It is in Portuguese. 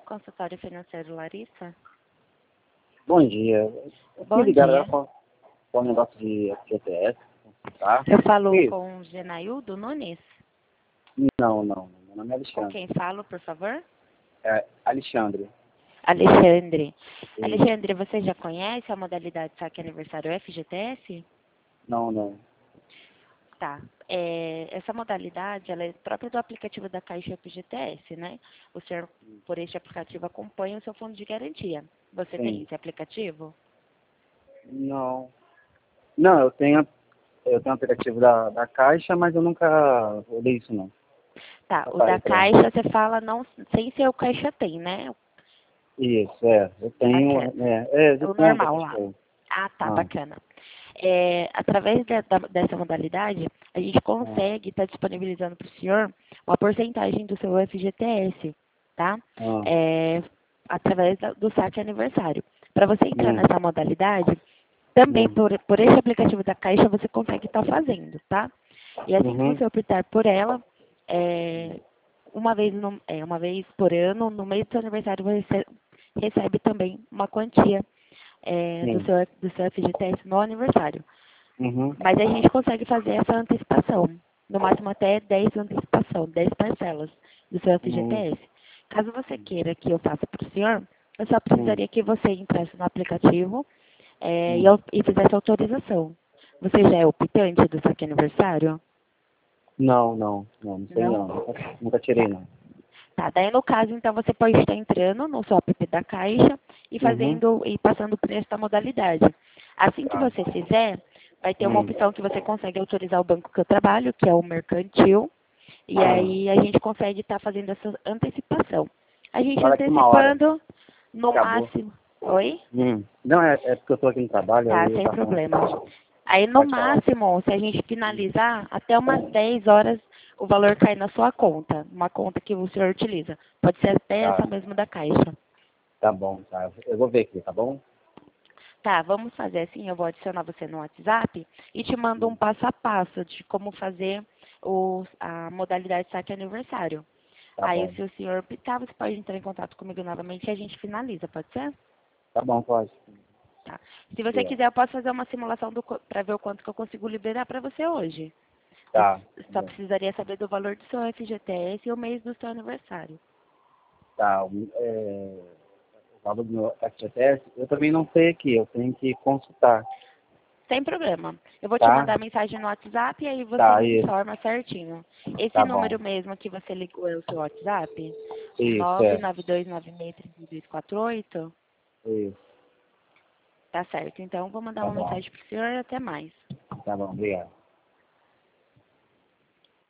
consultório financeiro Larissa? Bom dia. Bom dia. Com o negócio de FGTS, tá? Eu falo Isso. com o Genaildo Nunes? Não. Meu nome é Com Alexandre. quem falo, por favor? É Alexandre. Alexandre. Isso. Alexandre, você já conhece a modalidade saque aniversário FGTS? Não. Tá. Essa modalidade, ela é própria do aplicativo da Caixa FGTS, né? O senhor, por este aplicativo, acompanha o seu fundo de garantia. Você tem Sim. esse aplicativo? Não, eu tenho aplicativo da Caixa, mas eu nunca olhei isso, não. Tá. O da Aparece lá. Caixa, você fala não, sem ser o Caixa Tem, né? Isso, eu tenho, Bacana. eu O tenho normal lá. aplicativo. Ah, tá, Ah, bacana. Através dessa modalidade, a gente consegue estar disponibilizando para o senhor uma porcentagem do seu FGTS, tá? ah, Através do saque aniversário. Para você entrar hum, nessa modalidade, também hum, por esse aplicativo da Caixa, você consegue estar fazendo, tá? E assim que uhum, você optar por ela, uma vez por ano, no mês do seu aniversário, você recebe também uma quantia sim, do seu FGTS no aniversário. uhum, Mas a gente consegue fazer essa antecipação, no máximo até 10 antecipação, 10 parcelas do seu uhum, FGTS. Caso você queira que eu faça para o senhor, eu só hum, precisaria que você entrasse no aplicativo hum. e fizesse autorização. Você já é optante do saque aniversário? Não sei Não? não. Nunca tirei, Tá. não. Tá, daí no caso, então, você pode estar entrando no seu app da Caixa e Uhum, fazendo e passando por esta modalidade. Assim que tá. você fizer, vai ter uma Hum, opção que você consegue autorizar o banco que eu trabalho, que é o mercantil, e hum. aí a gente consegue estar fazendo essa antecipação. A gente Fala aqui 1 hora. antecipando no Acabou. máximo. Oi? Não, é porque eu tô aqui no trabalho, Tá, aí eu sem tava... problemas. Aí, no Pode falar. máximo, se a gente finalizar, até umas 10 horas o valor cai na sua conta, uma conta que o senhor utiliza. Pode ser até essa Tá, mesmo da Caixa. tá bom, tá. Eu vou ver aqui, tá bom? Tá, vamos fazer assim, eu vou adicionar você no WhatsApp e te mando um passo a passo de como fazer a modalidade saque aniversário. Tá Aí, bom. se o senhor optar, você pode entrar em contato comigo novamente e a gente finaliza, pode ser? Tá bom, pode. Tá. Se você Yeah. quiser, eu posso fazer uma simulação para ver o quanto que eu consigo liberar para você hoje. Eu Tá, só precisaria saber do valor do seu FGTS e o mês do seu aniversário. tá. O valor do meu FGTS, eu também não sei aqui, eu tenho que consultar, Sem problema. Eu vou te tá? mandar mensagem no WhatsApp e aí você Tá, me isso, informa certinho. Esse tá bom. número mesmo que você ligou é o seu WhatsApp? O Isso, 992963248? isso. Tá certo. Então, vou mandar Tá uma bom, mensagem pro senhor e até mais. tá bom, obrigado.